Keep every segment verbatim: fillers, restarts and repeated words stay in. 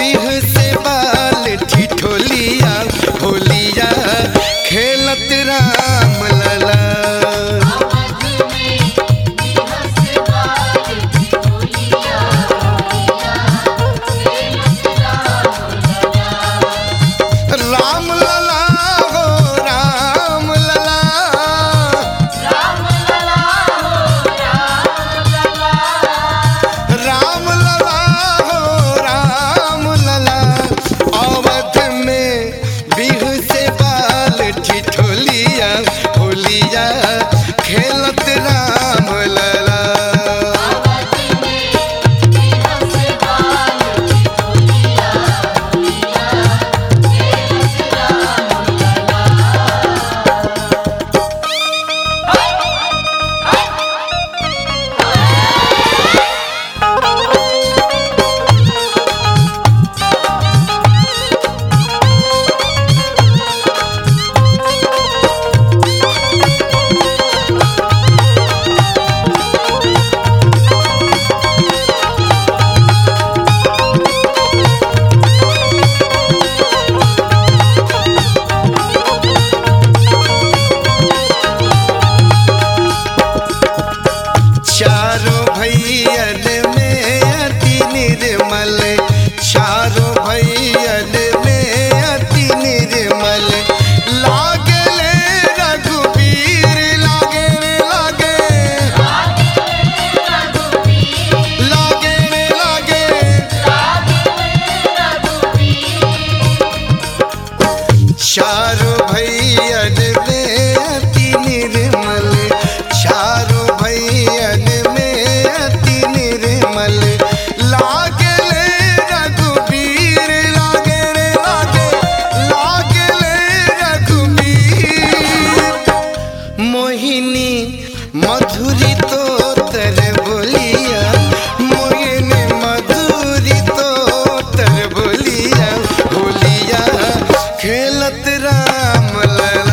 बिह से बाल ठिठोलिया होलिया खेलत राम लला। राम लला हो राम लला, राम लला हो राम लला, राम लला हो राम लला। अवध में बिह से बाल ठिठोलिया होलिया खेलत राम लला। चारों भैयन में अति निर्मल, चारों भैयन में अति निर्मल लागे ले रघुबीर, लागे रे लागे, लागे रे लागे, चारों भैयन में अति निर्मल, चारों भैयन में अति निर्मल लागे ले रघुबीर, लागे रे लागे, लागे ले रघुबीर। मोहिनी मधुरी तो तर बोलिया, मोहिनी मधुरी तो तर बोलिया होलिया खेलत राम लला।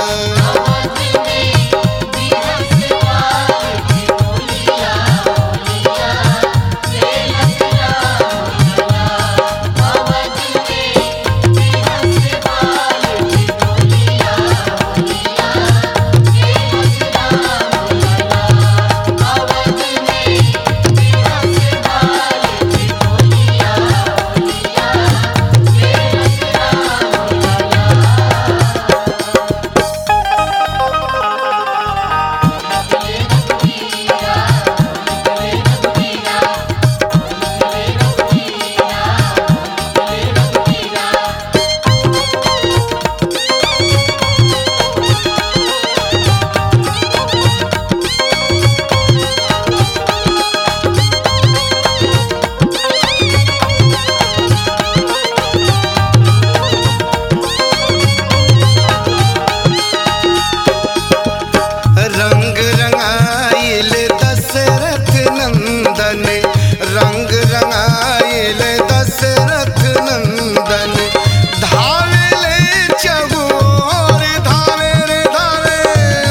रंग रंगाइल दशरथ नंदन, रंग रंगाइल दशरथ नंदन धावे ले चहुओर, धावे रे धावे,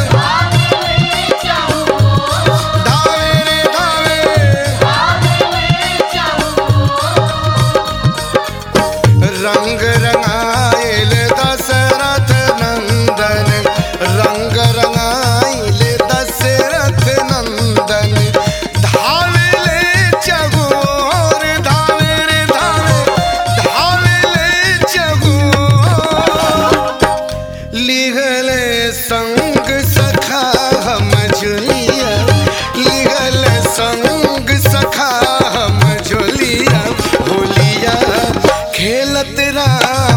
धावे रे धावे, रंग रंगाइल दशरथ नंदन, रंग रंगाइल दशरथ नंदन धावे ले चहुओर, धावे रे धावे, धावे ले चहुओर। लिहले संग सखा हम झुलिया, लिहले संग सखा हम झुलिया होलिया खेलत राम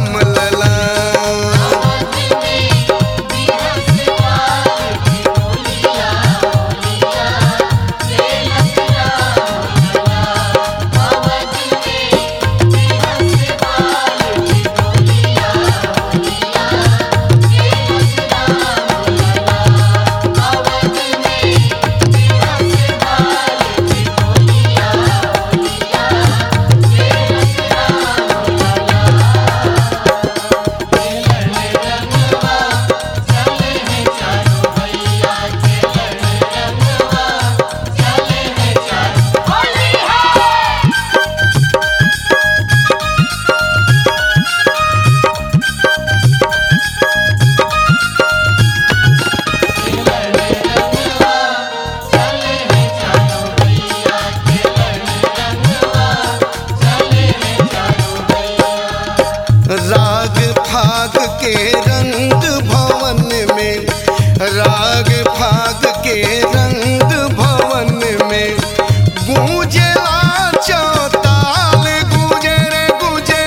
के रंग भवन में, राग फाग के रंग भवन में गूंजेला चौताल, गूंजे रे गूंजे,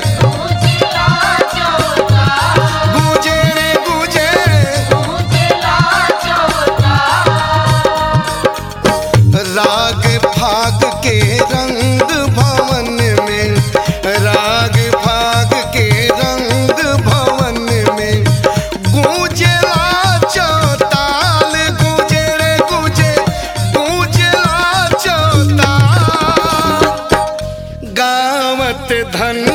गूंजे रे गूंजे, राग फाग के रंग भवन में, राग फाग के रंग भवन में गूंजेला चौताल, गूंजे रे गूंजे, गूंजेला चौताल। गावत धन